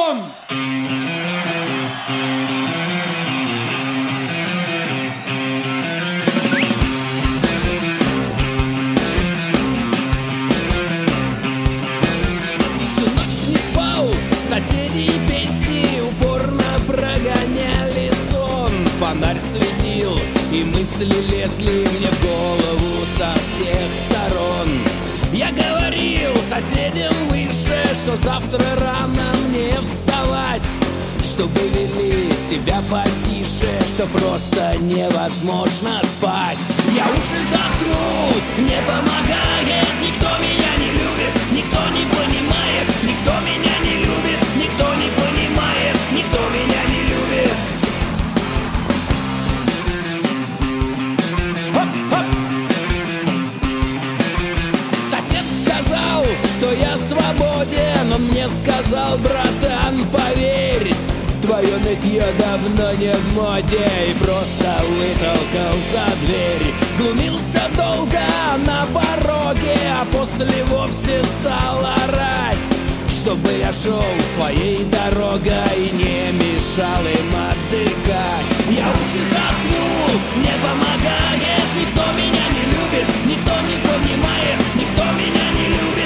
сон. Всю ночь не спал, соседи и песни упорно прогоняли сон. Фонарь светил, и мысли лезли мне в голову со всех сторон. Я говорил соседям выше, что завтра рано мне вставать, чтобы вели себя потише, что просто невозможно спать. Я уши заткнул, не помогает, никто меня не любит, никто не понимает, никто меня не любит, никто не понимает, никто меня не любит. Сосед сказал, что я свободен, он мне сказал: братан, поверь, твое нытье давно не в моде. И просто вытолкал за дверь. Глумился долго на пороге, а после вовсе стал орать, чтобы я шел своей дорогой и не мешал им отдыхать. Я уши заткнул, не помогает, никто меня не любит, никто не понимает, никто меня не любит.